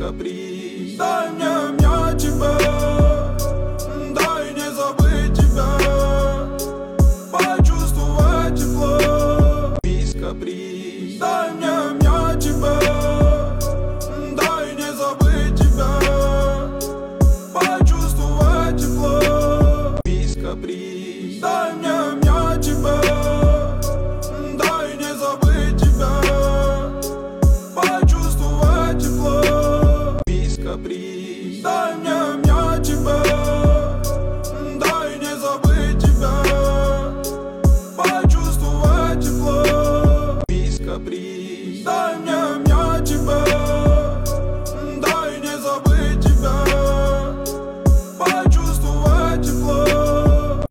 каприз. Дай мне тебя, дай не забыть тебя, почувствовать тепло. Без каприз. Дай мне тебя, дай не забыть тебя, почувствовать тепло. Без каприз. Дай мне тебя, дай не забыть тебя, почувствовать тепло. Без каприз. Дай мне тебя, дай не забыть тебя, почувствовать тепло. Без каприз.